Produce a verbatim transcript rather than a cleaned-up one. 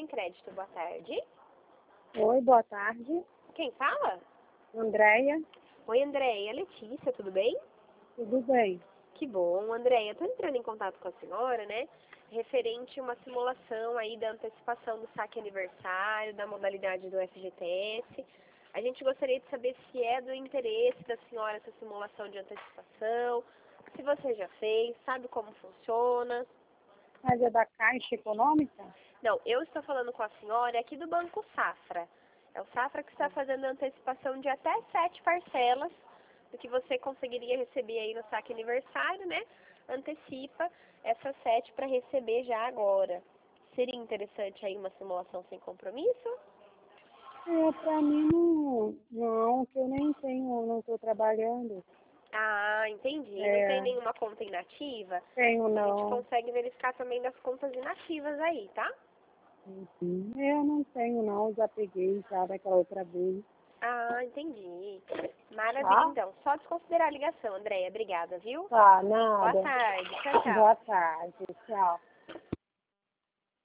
Crédito, boa tarde. Oi, boa tarde. Quem fala? Andréia, Oi, Andréia. Letícia, tudo bem? tudo bem? Que bom, Andréia. Estou entrando em contato com a senhora, né? Referente a uma simulação aí da antecipação do saque aniversário, da modalidade do F G T S. A gente gostaria de saber se é do interesse da senhora essa simulação de antecipação, se você já fez, sabe como funciona. Mas é da Caixa Econômica? Não, eu estou falando com a senhora aqui do Banco Safra. É o Safra que está fazendo a antecipação de até sete parcelas do que você conseguiria receber aí no saque aniversário, né? Antecipa essas sete para receber já agora. Seria interessante aí uma simulação sem compromisso? É, pra mim não, não, que eu nem tenho, não estou trabalhando. Ah, entendi. Não tem É, nenhuma conta inativa? tenho A gente não. consegue verificar também das contas inativas aí, tá? Uhum. É, eu não tenho não, já peguei já daquela outra vez. Ah, entendi. Maravilha, Tá? então. Só desconsiderar a ligação, Andréia. Obrigada, viu? Tá, Boa nada. tarde. Tchau, tchau. Boa tarde, tchau.